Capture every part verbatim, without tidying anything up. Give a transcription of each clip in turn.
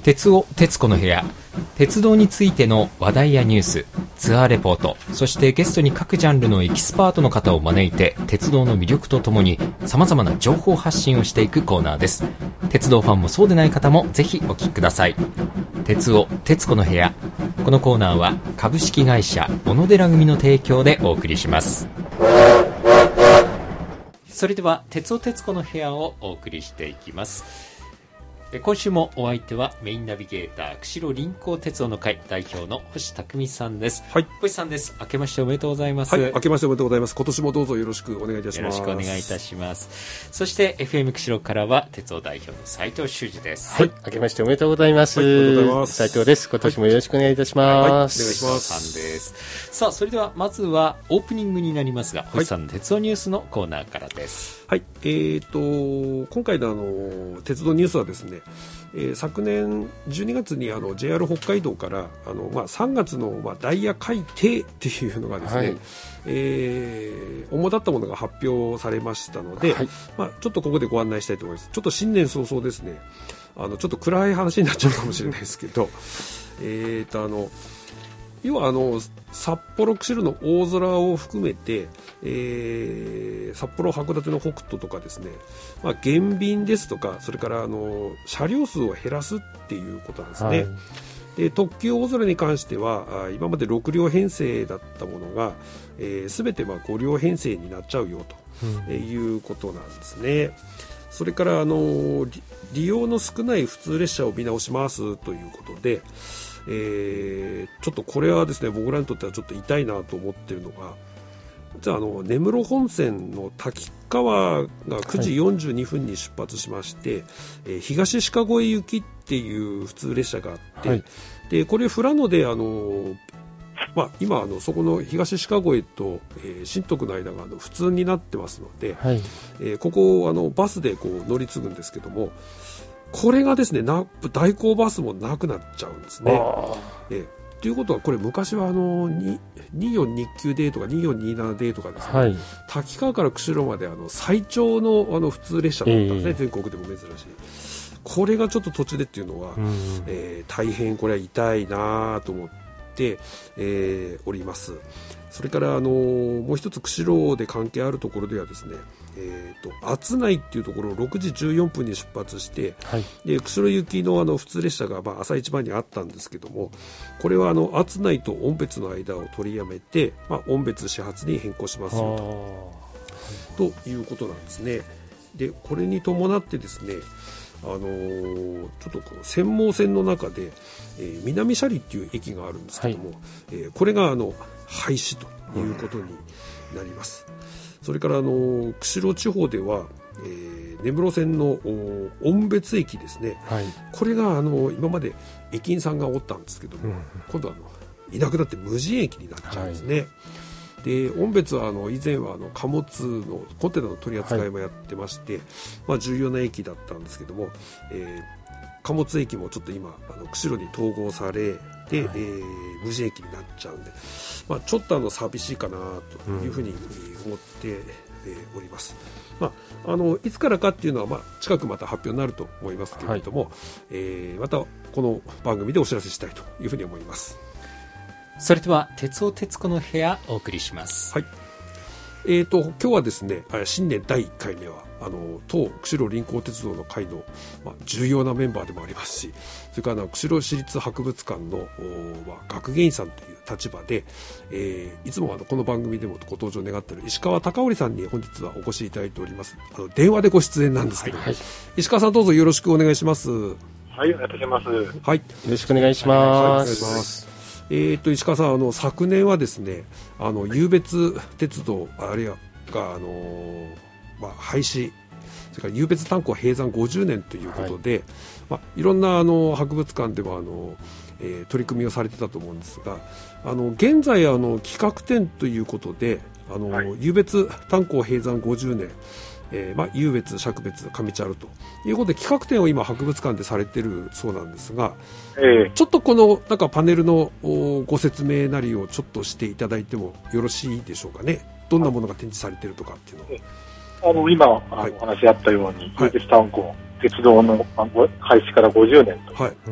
鉄尾鉄子の部屋、鉄道についての話題やニュース、ツアーレポート、そしてゲストに各ジャンルのエキスパートの方を招いて鉄道の魅力とともに様々な情報発信をしていくコーナーです。鉄道ファンもそうでない方もぜひお聞きください。鉄尾鉄子の部屋、このコーナーは株式会社小野寺組の提供でお送りします。それでは鉄尾鉄子の部屋をお送りしていきます。今週もお相手はメインナビゲーター釧路臨港鉄道の会代表の星匠さんです。 はい、 星さんです。明けましておめでとうございます。 はい、明けましておめでとうございます。今年もどうぞよろしくお願いいたします。 よろしくお願いいたします。そして エフエム 釧路からは鉄道代表の斉藤修二です。 はい、明けましておめでとうございます。 はい、おめでとうございます。 斉藤です。今年もよろしくお願いいたします。はい、はい、お願いします。 さんです。さあ、それではまずはオープニングになりますが、星さんの鉄道ニュースのコーナーからです。 はい、えーと今回のあの鉄道ニュースはですね、えー、昨年じゅうにがつにあの ジェイアール 北海道からあの、まあ、さんがつの、まあ、ダイヤ改定っていうのがですね、はい、えー、主だったものが発表されましたので、はい、まあ、ちょっとここでご案内したいと思います。ちょっと新年早々ですね、あのちょっと暗い話になっちゃうかもしれないですけどえーとあの要はあの札幌釧路の大空を含めて、えー、札幌函館の北斗とかですね、まあ、減便ですとか、それからあの車両数を減らすっていうことなんですね。はい、で特急大空に関しては今までろくりょう編成だったものが、えー、全てまあごりょう編成になっちゃうよということなんですね。うん、それからあの利用の少ない普通列車を見直しますということで、えー、ちょっとこれはですね、僕らにとってはちょっと痛いなと思っているのが、じゃあ、あの根室本線の滝川がくじよんじゅうにふんに出発しまして、はい、えー、東鹿越行きっていう普通列車があって、はい、でこれ富良野であの、まあ、今あのそこの東鹿越と、えー、新徳の間があの普通になってますので、はい、えー、ここあのバスでこう乗り継ぐんですけども、これがですね、な代行バスもなくなっちゃうんですね。えということは、これ昔はあのにじゅうよんにきゅうデーとかにじゅうよんにじゅうななデーとかですね、はい、滝川から釧路まであの最長のあの普通列車だったんですね、えー、全国でも珍しい。これがちょっと途中でっていうのは、うん、えー、大変これは痛いなと思って、えー、おります。それからあのもう一つ釧路で関係あるところではですね、えー、と厚内っていうところをろくじじゅうよんぷんに出発して、はい、で釧路行き の, あの普通列車がまあ朝一番にあったんですけども、これはあの厚内と音別の間を取りやめて、まあ、音別始発に変更しますよと、ということなんですね。でこれに伴ってですね、あのー、ちょっとこの専門線の中で、えー、南斜里っていう駅があるんですけども、はい、えー、これがあの廃止ということになります。うん、それからあの釧路地方では、えー、根室線の音別駅ですね、はい、これがあの今まで駅員さんがおったんですけども、うん、今度はあのいなくなって無人駅になっちゃうんですね。はい、で音別はあの以前はあの貨物のコンテナの取り扱いもやってまして、はい、まあ、重要な駅だったんですけども、えー、貨物駅もちょっと今あの釧路に統合されで、はい、えー、無人駅になっちゃうんで、まあ、ちょっとあの寂しいかなというふうに思って、うん、えー、おります。まあ、あのいつからかっていうのは、まあ、近くまた発表になると思いますけれども、はい、えー、またこの番組でお知らせしたいというふうに思います。 それでは鉄尾鉄子の部屋お送りします。 はい、えーと、今日はですね、新年だいいっかいめはあの当釧路臨港鉄道の会の、まあ、重要なメンバーでもありますし、それからあの釧路市立博物館の、まあ、学芸員さんという立場で、えー、いつもあのこの番組でもご登場願っている石川貴織さんに本日はお越しいただいております。あの電話でご出演なんですけど、はいはい、石川さんどうぞよろしくお願いします。 はい、お願いいたします。 はい、よろしくお願いします。 はい、お願いします。えー、と石川さん、あの昨年はですね、あの湧別鉄道あるいはが、あのーまあ、廃止、それから湧別炭鉱閉山ごじゅうねんということで、はい、まあ、いろんなあの博物館でもあの、えー、取り組みをされてたと思うんですが、あの現在あの企画展ということで、あの、はい、湧別炭鉱閉山ごじゅうねん、えーまあ、湧別、釈別、上茶路ということで企画展を今博物館でされているそうなんですが、えー、ちょっとこのなんかパネルのご説明なりをちょっとしていただいてもよろしいでしょうかね。どんなものが展示されているとかっていうのを。 あの今あの、はい、お話あったように湧別炭鉱鉄道の廃止からごじゅうねんと、はい、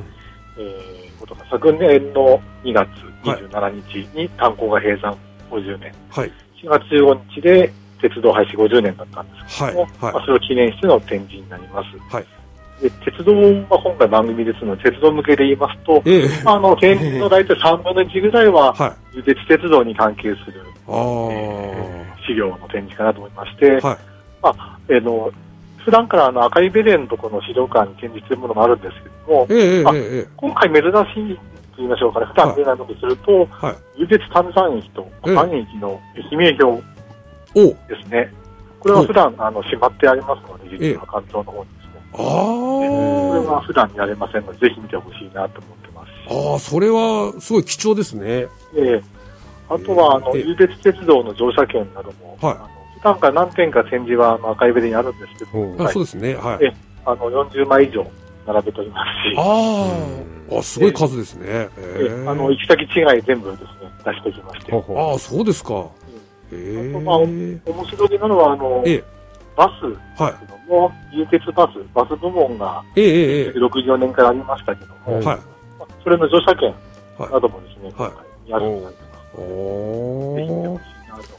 えー、ことが昨年のにがつにじゅうしちにちに炭鉱が閉山ごじゅうねん、 はい、 しがつじゅうごにちで鉄道廃止ごじゅうねんだったんですけども、 はいはい、 まあ、それを記念しての展示になります。 はい、 で鉄道は今回番組ですので、鉄道向けで言いますと、 ええ、 あの展示の大体さんぶんのいちぐらいは、はい、輸鉄鉄道に関係する、 あえー、資料の展示かなと思いまして、 はい、 まあえー、の普段からあの赤いベレーのところの資料館に展示しているものもあるんですけども、 ええまあええ、 今回珍しいと言いましょうかね、普段見れないのとすると、はい、輸鉄炭酸駅と股間駅の愛媛表ですね。これは普段あのしまってありますので、実は関東の方にですね。あこれは普段見られませんので、ぜひ見てほしいなと思ってます。 ああ、それはすごい貴重ですね。 ええあとは、あの、輸鉄鉄道の乗車券なども、はい、あの普段から何点か展示はあの赤いベレにあるんですけども、 あ、そうですね。はい。 えあのよんじゅうまい以上並べておりますし。 ああ、すごい数ですね。ええあの行き先違い全部ですね出してきまして。 ああ、そうですか。 ええあとまあ面白いなのはあの、ええ、バスですけども、はい、輸鉄バスバス部門がろくじゅうよねんからありましたけども、はいまあ、それの乗車券などもですね、はい、今回にあるんです。おぜひ見てほしいなと思います。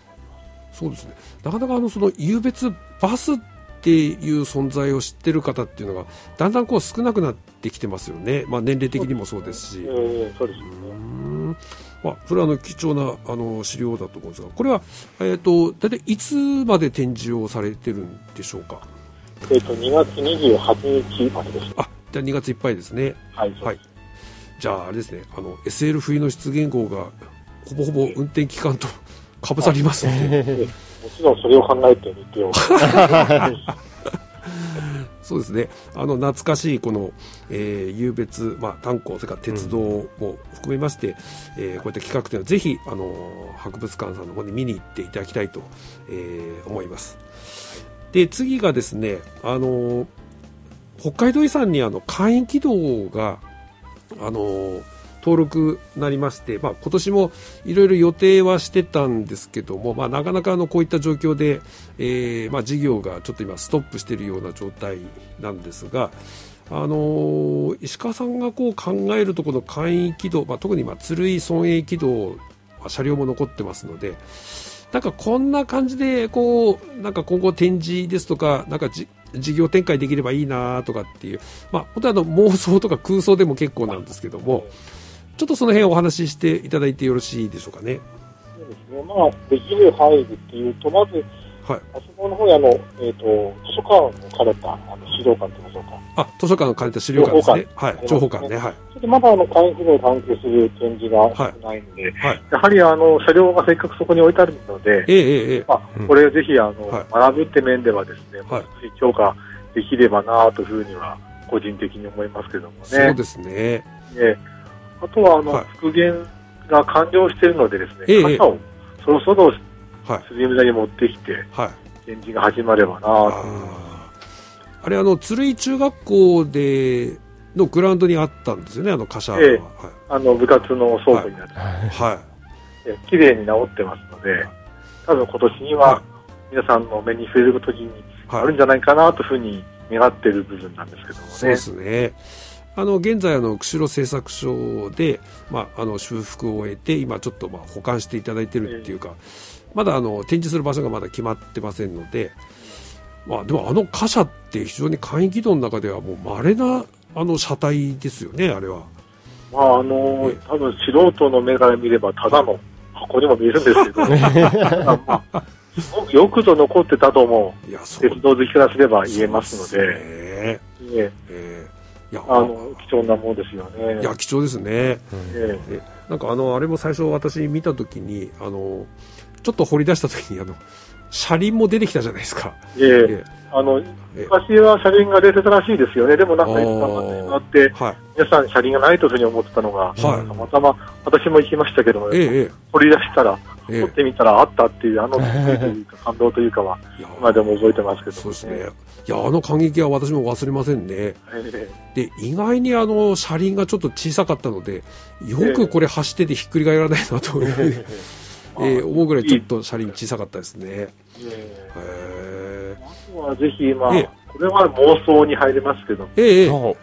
そうですね。なかなかあのその輸別バスっていう存在を知ってる方っていうのがだんだんこう少なくなってきてますよね。まあ年齢的にもそうですし。 そうですね。えー、そうですね。 うんまあそれはあの貴重なあの資料だと思うんですが、これはえっとだいたいいつまで展示をされてるんでしょうか。 えっとにがつにじゅうはちにちまでです。 あ、じゃあにがついっぱいですね。 はい。 はい。じゃああれですね。あの エスエル 冬の出現号がほぼほぼ運転期間とかぶさりますので、 もちろんそれを考えてみてよそうですね。あの懐かしいこの、えー、湧別、まあ、炭鉱それから鉄道も含めまして、うんえー、こういった企画展はぜひあの博物館さんの方に見に行っていただきたいと、えー、思います。で次がですね、あの北海道遺産にあの簡易軌道があの登録になりまして、まあ、今年もいろいろ予定はしてたんですけども、まあ、なかなかあのこういった状況で、えーまあ、事業がちょっと今ストップしているような状態なんですが、あのー、石川さんがこう考えるとこの簡易軌道、まあ、特にまあ鶴居村営軌道、車両も残ってますので、なんかこんな感じでこうなんか今後展示ですとかなんかじ事業展開できればいいなとかっていう、まあ、本当はあの妄想とか空想でも結構なんですけども、ちょっとその辺お話ししていただいてよろしいでしょうかね。 そうですね。まあ、できる範囲でっていうと、まず、はい、あそこの方にあの、えっ、ー、と、図書館を兼ねた、あの、資料館といいましょうか。 あ、図書館を兼ねた資料館ですね。はい。情報館ね。はい。 ちょっとまだあの、簡易機能に関係する展示が少ないので、はいはい、やはりあの、車両がせっかくそこに置いてあるので、 ええええ。 まあ、これをぜひあの、はい、学ぶって面ではですね、はい、強化できればなというふうには、個人的に思いますけどもね。 そうですね。 ねあとはあの、はい、復元が完了しているのでですね、ええ、傘をそろそろスリム座に持ってきて、はい、展示が始まればなと思います。 あれあの鶴居中学校でのグラウンドにあったんですよね、あの傘は、 ええはい、あの部活の倉庫になってます、はいはい、綺麗に直ってますので、多分今年には皆さんの目に触れる時にあるんじゃないかなというふうに願っている部分なんですけどもね。 そうですね。あの現在あの釧路製作所で、まあ、あの修復を終えて今ちょっとまあ保管していただいているっていうか、まだあの展示する場所がまだ決まってませんので、まあ、でもあの貨車って非常に簡易軌道の中ではもう稀なあの車体ですよね、あれは。 まああのー、多分素人の目から見ればただの箱にも見えるんですけど、まあ、よくぞ残ってたとも鉄道好きからすれば言えますので、えーえーいやあの貴重なものですよね。 いや貴重ですね、えー、なんかあのあれも最初私見たときにあのちょっと掘り出したときにあの車輪も出てきたじゃないですか。 えーえー、あの昔は車輪が出てたらしいですよね。でもなんかいつかになってしまって、はい、皆さん車輪がないというふうに思ってたのが、はい、たまたま私も行きましたけども、えー、掘り出したら掘ってみたらあったっていうあのというか感動というかは今でも覚えてますけど、ね、 そうですね。いやあの感激は私も忘れませんね、えー、で意外にあの車輪がちょっと小さかったのでよくこれ走っててひっくり返らないなという、えーえー、思うぐらいちょっと車輪小さかったですね、えーえー、あとはぜひ、まあえー、これは妄想に入りますけども、 えーはい、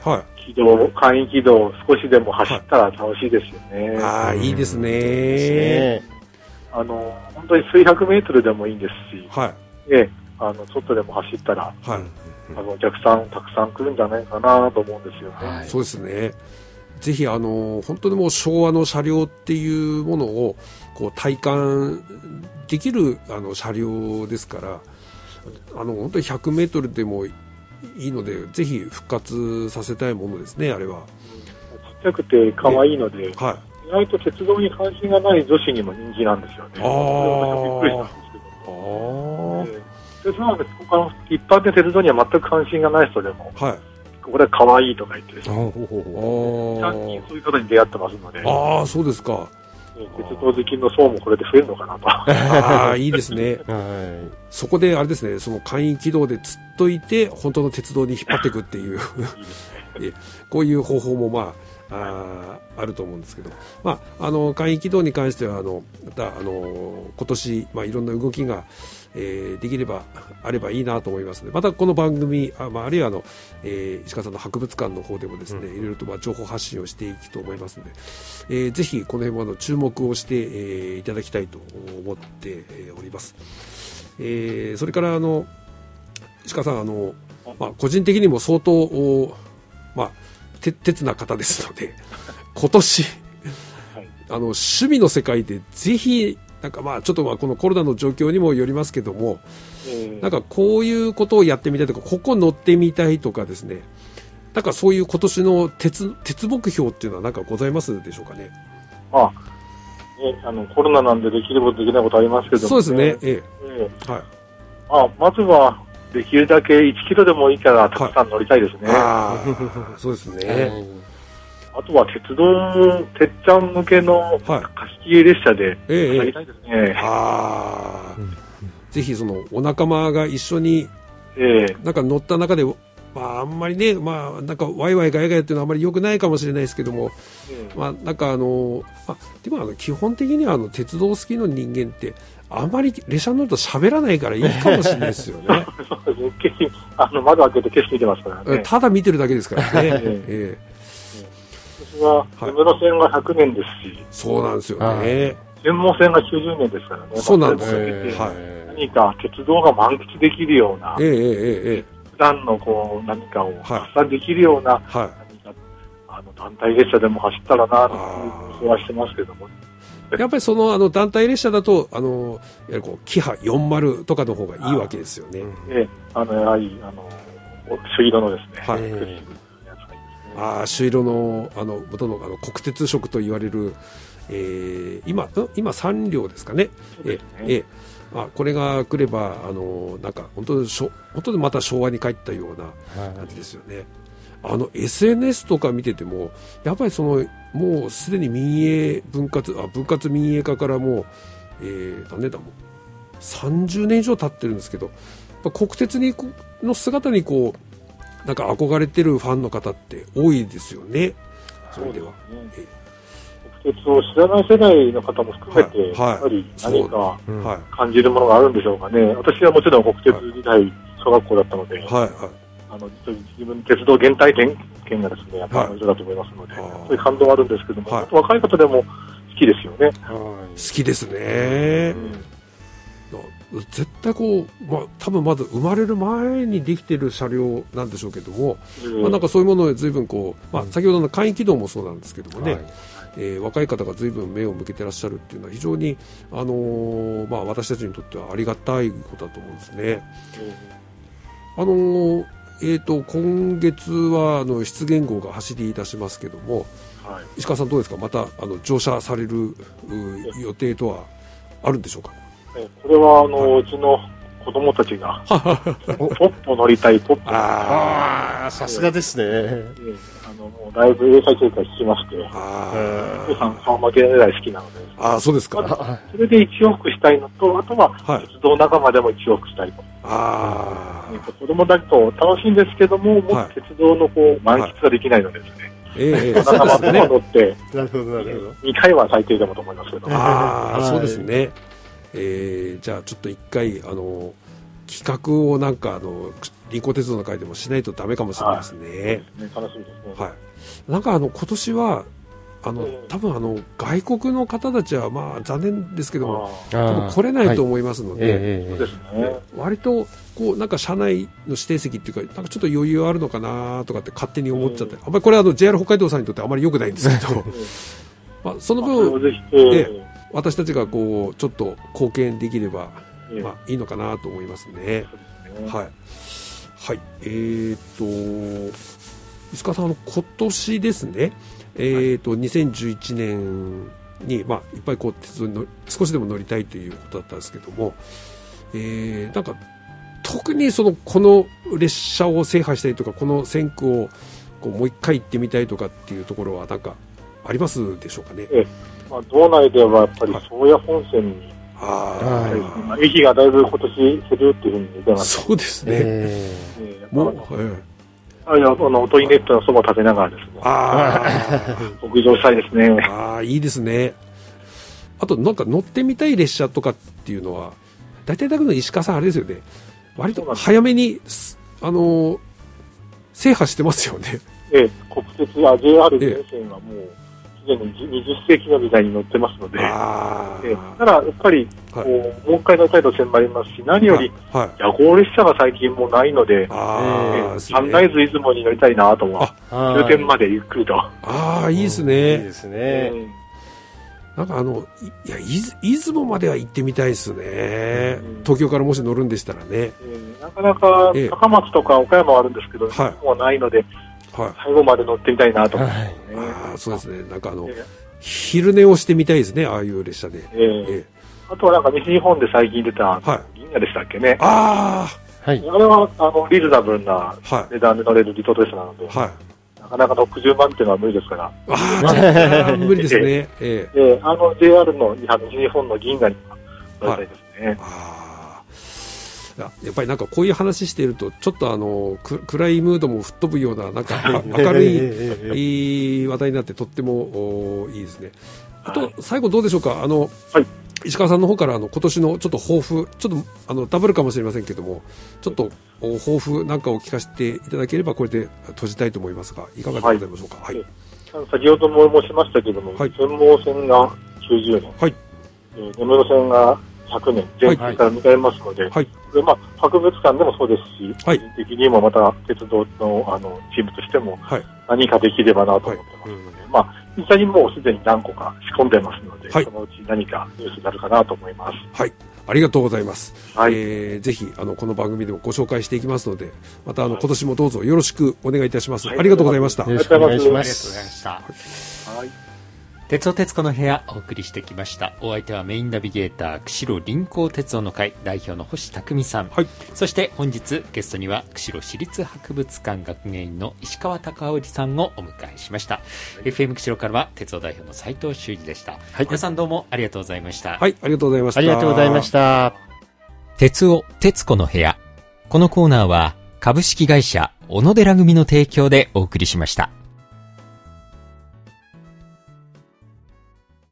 軌道、簡易軌道を少しでも走ったら楽しいですよね。 はい、ああ、いいですね。 あの、本当に数百メートルでもいいんですし、 はい。 え、あの、外でも走ったら、はい。あの、お客さんたくさん来るんじゃないかなと思うんですよね。 はい、そうですね。ぜひ、あの、本当にもう昭和の車両っていうものを、こう、体感できる、あの、車両ですから、あの、本当にひゃくメートルでもいいので、ぜひ復活させたいものですね、あれは。ちっちゃくて可愛いので、はい。意外と鉄道に関心がない女子にも人気なんですよね。ああ。びっくりしたんですけど。ああ。鉄道は他の一般的鉄道には全く関心がない人でも、はい。これは可愛いとか言ってですね。ああ。最近そういう方に出会ってますので。 ああ、そうですか。 鉄道好きの層もこれで増えるのかなと。 ああ、いいですね。はい。そこであれですね、その簡易軌道でつっといて、本当の鉄道に引っ張っていくっていう。いいですね。こういう方法もまあ、あ, あると思うんですけど、まあ、あの簡易軌道に関してはあのまたあの今年、まあ、いろんな動きが、えー、できればあればいいなと思いますので、またこの番組 あ,、まあ、あるいはあの、えー、石川さんの博物館の方でもですね、うん、いろいろとまあ情報発信をしていくと思いますので、えー、ぜひこの辺もあの注目をして、えー、いただきたいと思っております。えー、それからあの石川さんあの、まあ、個人的にも相当まあて鉄な方ですので、今年、はい、あの趣味の世界でぜひなんかまあちょっとまあこのコロナの状況にもよりますけども、えー、なんかこういうことをやってみたいとか、ここ乗ってみたいとかですね、なんかそういう今年の鉄鉄目標っていうのはなんかございますでしょうかね。 ああ、ね、あのコロナなんでできることできないことありますけども、ね、 そうですね。えええー、はい。あ、まずはできるだけいちキロでもいいからたくさん乗りたいですね。 はい、あそうですね。 あとは鉄道、てっちゃん向けの貸し切り列車で乗りたいですね。ええ、 あぜひそのお仲間が一緒に、ええ、なんか乗った中で、まあ、あんまりね、まあ、なんかワイワイガヤガヤっていうのはあまり良くないかもしれないですけども、ええ、まあ、なんかあの、まあ、でもあの基本的にはあの鉄道好きの人間ってあんまり列車に乗ると喋らないからいいかもしれないですよね。 そうですね。景色、あの窓開けて景色見てますからね。 ただ見てるだけですからね。ええ、 私は根室線がひゃくねんですし、 そうなんですよね。 天毛線がきゅうじゅうねんですからね。 そうなんですよ。 はい。何か鉄道が満喫できるような、 ええええええ、 普段のこう何かを発散できるような、はい、何かあの団体列車でも走ったらなという気はしてますけども。 やっぱりそのあの団体列車だとあのやはりこうキハよんじゅうとかの方がいいわけですよね。 ええ、あのやはりあの朱色のですね。はい。 ああ、朱色のあの元のあの国鉄色と言われる、えー、今今さん両ですかね。えねええあこれが来ればあのなんか本当に本当にまた昭和に帰ったような感じですよね。はい、あの エスエヌエス とか見ててもやっぱりそのもうすでに民営分割あ分割民営化からもう、えー、何年だもうさんじゅうねん以上経ってるんですけど、国鉄にの姿にこうなんか憧れてるファンの方って多いですよね。それでは、ね、え国鉄を知らない世代の方も含めて、はいはい、やっぱり何か感じるものがあるんでしょうかね。私はもちろん国鉄時代小学校だったので、はいはい、あの自分鉄道原体験がですね、やっぱりだと思いますので、はい、そういう感動はあるんですけども、はい、若い方でも好きですよね。はい、 好きですね。うん、絶対こう、まあ、多分まず生まれる前にできている車両なんでしょうけども、うん、まあ、なんかそういうものを随分こう、まあ、先ほどの簡易軌道もそうなんですけどもね、はい、えー、若い方が随分目を向けてらっしゃるっていうのは非常に、あのーまあ、私たちにとってはありがたいことだと思うんですね。うん、あのーえー、と今月はあの出現号が走り出しますけども、はい、石川さんどうですか、またあの乗車される予定とはあるんでしょうか。 これはあの、はい、うちの子供たちがポッポ乗りたいポッポああさすがですね、えー、あのもうだいぶ英才教育聞きまして、あお父さん顔負けないぐらい好きなので、 ああそうですか、 まあ、それで一往復したいのと、あとは、はい、鉄道仲間でも一往復したいと。ああ、子供だと楽しいんですけども、もう鉄道のこう満喫ができないのでですね、ええ、仲間でも乗って、なるほどなるほど、にかいは最低でもと思いますけど、 ああそうですね、えー、じゃあちょっと一回あの企画をなんかあの臨港鉄道の会でもしないとダメかもしれないですね。はい、 ね、楽しみですね。 はい。なんかあの今年はあの、多分あの外国の方たちはまあ残念ですけども多分来れないと思いますので、はい、えー、割とこうなんか車内の指定席っていうかなんかちょっと余裕あるのかなとかって勝手に思っちゃって、あんまりこれはあの ジェイアール 北海道さんにとってあまり良くないんですけどまあその分、えー、私たちがこうちょっと貢献できれば、まあ、いいのかなと思いますね。はい、はい、えーと石川さん、あの今年ですね、えーと、にせんじゅういちねんに、まあ、いっぱいこう鉄道にの少しでも乗りたいということだったんですけども、えー、なんか特にそのこの列車を制覇したいとかこの線区をこうもう一回行ってみたいとかっていうところはなんかありますでしょうかね。 ええ、まあ、道内ではやっぱり宗谷本線に、はい、駅がだいぶ今年減るっていうふうに出てます。 そうですね、えー、もう、えーあの、トイネットのそば食べながらですね。ああ。北上したいですね。 ああ、いいですね。あと、なんか乗ってみたい列車とかっていうのは、大体だけど石川さんあれですよね。割と早めに、あのー、制覇してますよね。 ええ、国鉄や ジェイアール 全線はもう、すでににじゅっせいきの時代に乗ってますので、あええ、ただ、やっぱり、こう、はい、もう一回乗りたいと線もありますし、何より、はい、夜行列車が最近もうないので、あえサンライズ出雲に乗りたいなと思う。終点までゆっくりと。 ああ、いいですね。 いいですね。 なんかあの、いや、出雲までは行ってみたいですね。東京からもし乗るんでしたらね。えー、なかなか、高松とか岡山はあるんですけど、はい、もうないので、はい、最後まで乗ってみたいなと思いますね。 ああ、そうですね。なんかあの、えー、昼寝をしてみたいですね、ああいう列車で。えーえー、あとはなんか西日本で最近出た、はい、銀河でしたっけね。 ああ、はい、あれはあのリーズナブルな値段で乗れる離島列車なので、はい、なかなかろくじゅうまんっていうのは無理ですから。 ああ、無理ですね。えええー、あの ジェイアール の西日本の銀河に乗りたいですね。はい、あやっぱりなんかこういう話しているとちょっとあの暗いムードも吹っ飛ぶようななんか明るい話題になってとってもいいですね。あと最後どうでしょうか、あの、はい、石川さんの方からあの今年のちょっと抱負、ちょっとあのダブルかもしれませんけどもちょっと抱負なんかを聞かせていただければこれで閉じたいと思いますがいかがでございましょうか。はい、はい、 先ほども申しましたけども、はい、専門線がきゅうじゅうねん、はい、えー、根室線がひゃくねん全国から迎えますので、はい、でまあ、博物館でもそうですし、はい、個人的にもまた鉄道 の, あのチームとしても何かできればなと思ってますので、はい、まあ、実際にもうすでに何個か仕込んでますので、はい、そのうち何かニュースになるかなと思います。 はい、ありがとうございます。はい、えー、ぜひあのこの番組でもご紹介していきますので、またあの、はい、今年もどうぞよろしくお願いいたします。はい、ありがとうございました。 よろしくお願いします。 ありがとうございました。はい、鉄道鉄子の部屋お送りしてきました。お相手はメインナビゲーター釧路臨港鉄道の会代表の星匠さん、はい、そして本日ゲストには釧路市立博物館学芸員の石川貴織さんをお迎えしました。はい、エフエム 釧路からは鉄道代表の斉藤修二でした。はい、皆さんどうもありがとうございました。 はい、ありがとうございました。 ありがとうございました。 鉄尾鉄子の部屋、このコーナーは株式会社小野寺組の提供でお送りしました。